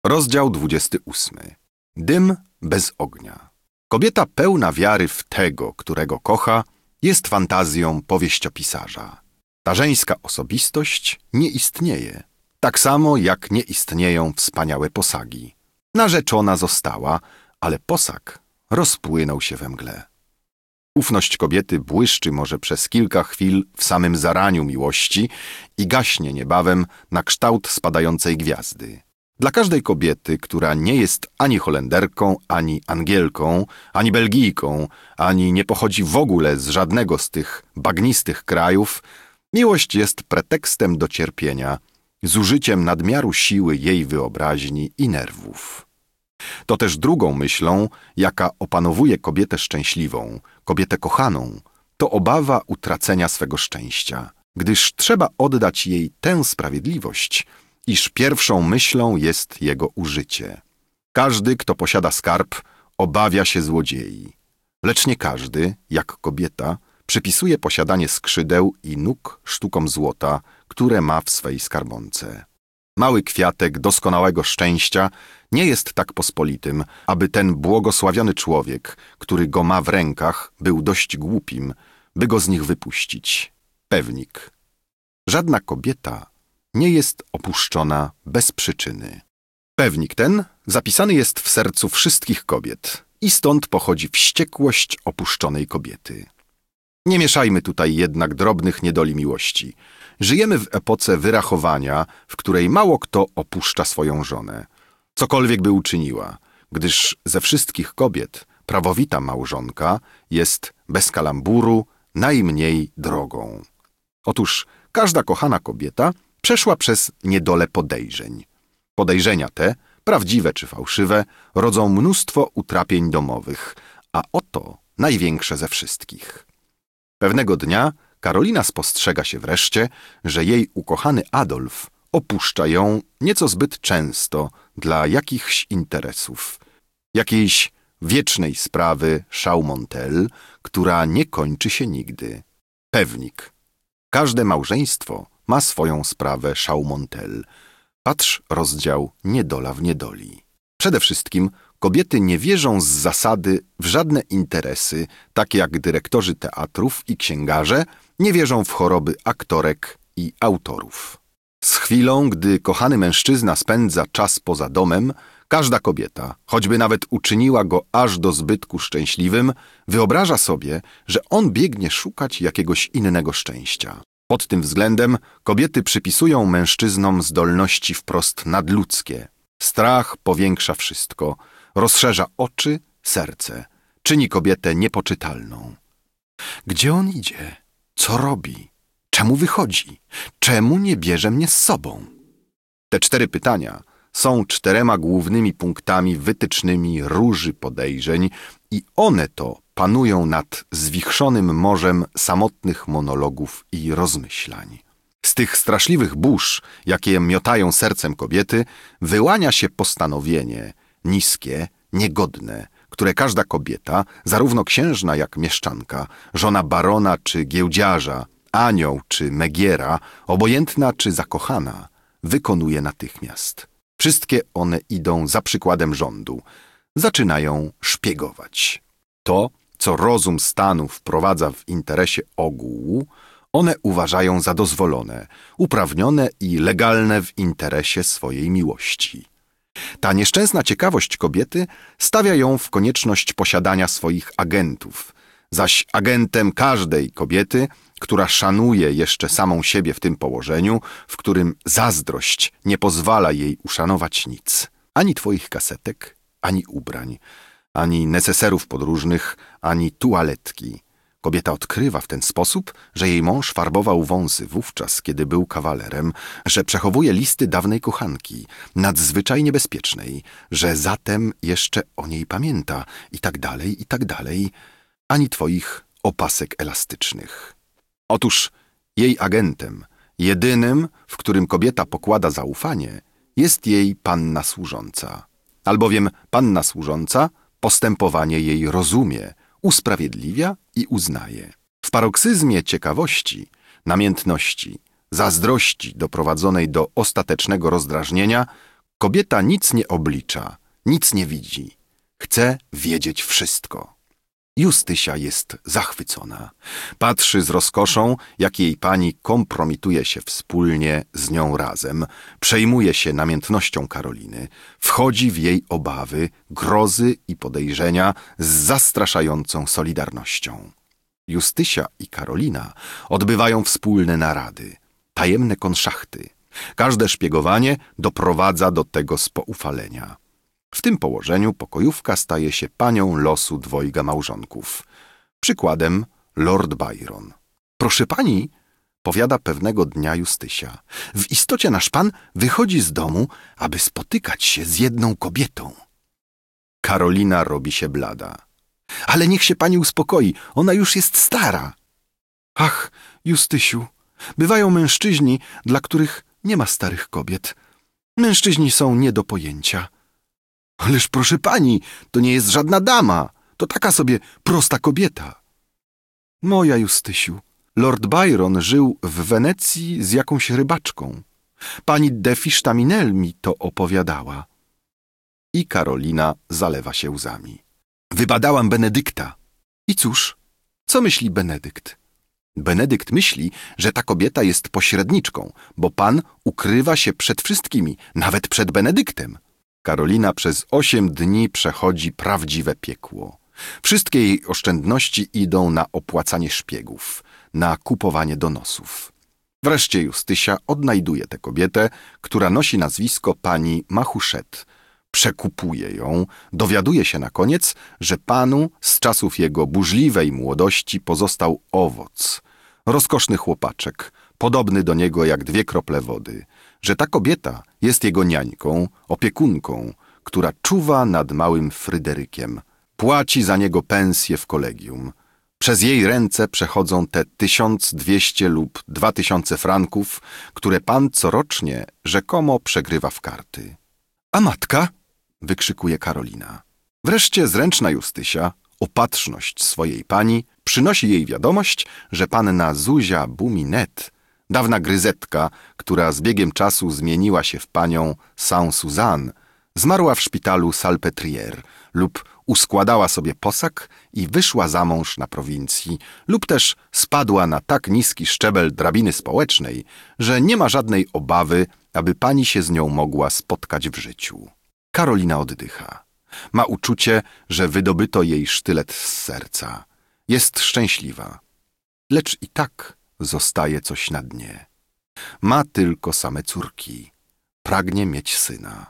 Rozdział 28. Dym bez ognia. Kobieta pełna wiary w tego, którego kocha, jest fantazją powieściopisarza. Ta żeńska osobistość nie istnieje, tak samo jak nie istnieją wspaniałe posagi. Narzeczona została, ale posag rozpłynął się we mgle. Ufność kobiety błyszczy może przez kilka chwil w samym zaraniu miłości i gaśnie niebawem na kształt spadającej gwiazdy. Dla każdej kobiety, która nie jest ani Holenderką, ani Angielką, ani Belgijką, ani nie pochodzi w ogóle z żadnego z tych bagnistych krajów, miłość jest pretekstem do cierpienia, z użyciem nadmiaru siły jej wyobraźni i nerwów. To też drugą myślą, jaka opanowuje kobietę szczęśliwą, kobietę kochaną, to obawa utracenia swego szczęścia, gdyż trzeba oddać jej tę sprawiedliwość, iż pierwszą myślą jest jego użycie. Każdy, kto posiada skarb, obawia się złodziei. Lecz nie każdy, jak kobieta, przypisuje posiadanie skrzydeł i nóg sztukom złota, które ma w swej skarbonce. Mały kwiatek doskonałego szczęścia nie jest tak pospolitym, aby ten błogosławiony człowiek, który go ma w rękach, był dość głupim, by go z nich wypuścić. Pewnik. Żadna kobieta nie jest opuszczona bez przyczyny. Pewnik ten zapisany jest w sercu wszystkich kobiet i stąd pochodzi wściekłość opuszczonej kobiety. Nie mieszajmy tutaj jednak drobnych niedoli miłości. Żyjemy w epoce wyrachowania, w której mało kto opuszcza swoją żonę, cokolwiek by uczyniła, gdyż ze wszystkich kobiet prawowita małżonka jest bez kalamburu najmniej drogą. Otóż każda kochana kobieta przeszła przez niedolę podejrzeń. Podejrzenia te, prawdziwe czy fałszywe, rodzą mnóstwo utrapień domowych, a oto największe ze wszystkich. Pewnego dnia Karolina spostrzega się wreszcie, że jej ukochany Adolf opuszcza ją nieco zbyt często dla jakichś interesów, jakiejś wiecznej sprawy Chaumontel, która nie kończy się nigdy. Pewnik. Każde małżeństwo ma swoją sprawę Chaumontel. Patrz rozdział Niedola w niedoli. Przede wszystkim kobiety nie wierzą z zasady w żadne interesy, takie jak dyrektorzy teatrów i księgarze nie wierzą w choroby aktorek i autorów. Z chwilą, gdy kochany mężczyzna spędza czas poza domem, każda kobieta, choćby nawet uczyniła go aż do zbytku szczęśliwym, wyobraża sobie, że on biegnie szukać jakiegoś innego szczęścia. Pod tym względem kobiety przypisują mężczyznom zdolności wprost nadludzkie. Strach powiększa wszystko, rozszerza oczy, serce, czyni kobietę niepoczytalną. Gdzie on idzie? Co robi? Czemu wychodzi? Czemu nie bierze mnie z sobą? Te 4 pytania są 4 głównymi punktami wytycznymi róży podejrzeń i one to panują nad zwichrzonym morzem samotnych monologów i rozmyślań. Z tych straszliwych burz, jakie miotają sercem kobiety, wyłania się postanowienie, niskie, niegodne, które każda kobieta, zarówno księżna jak mieszczanka, żona barona czy giełdziarza, anioł czy megiera, obojętna czy zakochana, wykonuje natychmiast. Wszystkie one idą za przykładem rządu, zaczynają szpiegować. To, co rozum stanu wprowadza w interesie ogółu, one uważają za dozwolone, uprawnione i legalne w interesie swojej miłości. Ta nieszczęsna ciekawość kobiety stawia ją w konieczność posiadania swoich agentów, zaś agentem każdej kobiety, która szanuje jeszcze samą siebie w tym położeniu, w którym zazdrość nie pozwala jej uszanować nic, ani twoich kasetek, ani ubrań, ani neseserów podróżnych, ani tualetki. Kobieta odkrywa w ten sposób, że jej mąż farbował wąsy wówczas, kiedy był kawalerem, że przechowuje listy dawnej kochanki, nadzwyczaj niebezpiecznej, że zatem jeszcze o niej pamięta i tak dalej, ani twoich opasek elastycznych. Otóż jej agentem, jedynym, w którym kobieta pokłada zaufanie, jest jej panna służąca. Albowiem panna służąca postępowanie jej rozumie, usprawiedliwia i uznaje. W paroksyzmie ciekawości, namiętności, zazdrości doprowadzonej do ostatecznego rozdrażnienia, Kobieta nic nie oblicza, nic nie widzi. Chce wiedzieć wszystko. Justysia jest zachwycona. Patrzy z rozkoszą, jak jej pani kompromituje się wspólnie z nią razem, przejmuje się namiętnością Karoliny, wchodzi w jej obawy, grozy i podejrzenia z zastraszającą solidarnością. Justysia i Karolina odbywają wspólne narady, tajemne konszachty. Każde szpiegowanie doprowadza do tego spoufalenia. W tym położeniu pokojówka staje się panią losu dwojga małżonków. Przykładem Lord Byron. Proszę pani, powiada pewnego dnia Justysia, w istocie nasz pan wychodzi z domu, aby spotykać się z jedną kobietą. Karolina robi się blada. Ale niech się pani uspokoi, ona już jest stara. Ach, Justysiu, bywają mężczyźni, dla których nie ma starych kobiet. Mężczyźni są nie do pojęcia. Ależ proszę pani, to nie jest żadna dama, to taka sobie prosta kobieta. Moja Justysiu, Lord Byron żył w Wenecji z jakąś rybaczką. Pani de Fisztaminel mi to opowiadała. I Karolina zalewa się łzami. Wybadałam Benedykta. I cóż, co myśli Benedykt? Benedykt myśli, że ta kobieta jest pośredniczką, bo pan ukrywa się przed wszystkimi, nawet przed Benedyktem. Karolina przez 8 dni przechodzi prawdziwe piekło. Wszystkie jej oszczędności idą na opłacanie szpiegów, na kupowanie donosów. Wreszcie Justysia odnajduje tę kobietę, która nosi nazwisko pani Machuszet. Przekupuje ją, dowiaduje się na koniec, że panu z czasów jego burzliwej młodości pozostał owoc. Rozkoszny chłopaczek, podobny do niego jak 2 krople wody, że ta kobieta jest jego niańką, opiekunką, która czuwa nad małym Fryderykiem. Płaci za niego pensję w kolegium. Przez jej ręce przechodzą te 1200 lub 2000 franków, które pan corocznie rzekomo przegrywa w karty. A matka? Wykrzykuje Karolina. Wreszcie zręczna Justysia, opatrzność swojej pani, przynosi jej wiadomość, że panna Zuzia Buminet, dawna gryzetka, która z biegiem czasu zmieniła się w panią Saint-Suzanne, zmarła w szpitalu Salpêtrière lub uskładała sobie posag i wyszła za mąż na prowincji, lub też spadła na tak niski szczebel drabiny społecznej, że nie ma żadnej obawy, aby pani się z nią mogła spotkać w życiu. Karolina oddycha. Ma uczucie, że wydobyto jej sztylet z serca. Jest szczęśliwa. Lecz i tak zostaje coś na dnie. Ma tylko same córki. Pragnie mieć syna.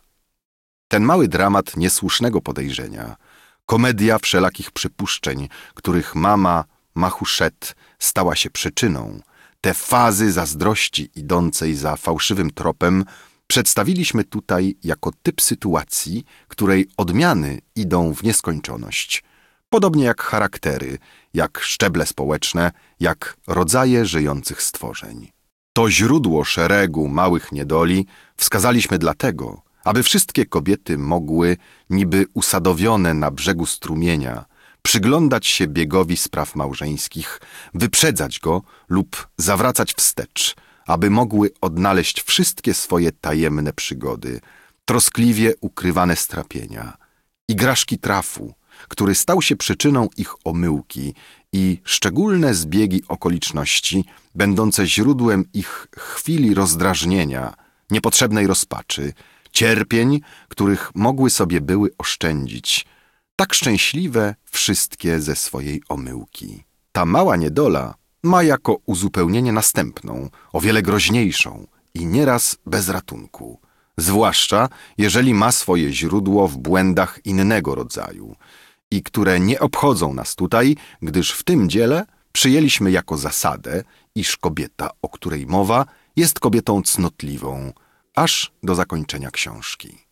Ten mały dramat niesłusznego podejrzenia, komedia wszelakich przypuszczeń, których mama Machuszet stała się przyczyną, te fazy zazdrości idącej za fałszywym tropem przedstawiliśmy tutaj jako typ sytuacji, której odmiany idą w nieskończoność. Podobnie jak charaktery, jak szczeble społeczne, jak rodzaje żyjących stworzeń. To źródło szeregu małych niedoli wskazaliśmy dlatego, aby wszystkie kobiety mogły, niby usadowione na brzegu strumienia, przyglądać się biegowi spraw małżeńskich, wyprzedzać go lub zawracać wstecz, aby mogły odnaleźć wszystkie swoje tajemne przygody, troskliwie ukrywane strapienia, igraszki trafu, który stał się przyczyną ich omyłki i szczególne zbiegi okoliczności, będące źródłem ich chwili rozdrażnienia, niepotrzebnej rozpaczy, cierpień, których mogły sobie były oszczędzić, tak szczęśliwe wszystkie ze swojej omyłki. Ta mała niedola ma jako uzupełnienie następną, o wiele groźniejszą i nieraz bez ratunku, zwłaszcza jeżeli ma swoje źródło w błędach innego rodzaju i które nie obchodzą nas tutaj, gdyż w tym dziele przyjęliśmy jako zasadę, iż kobieta, o której mowa, jest kobietą cnotliwą, aż do zakończenia książki.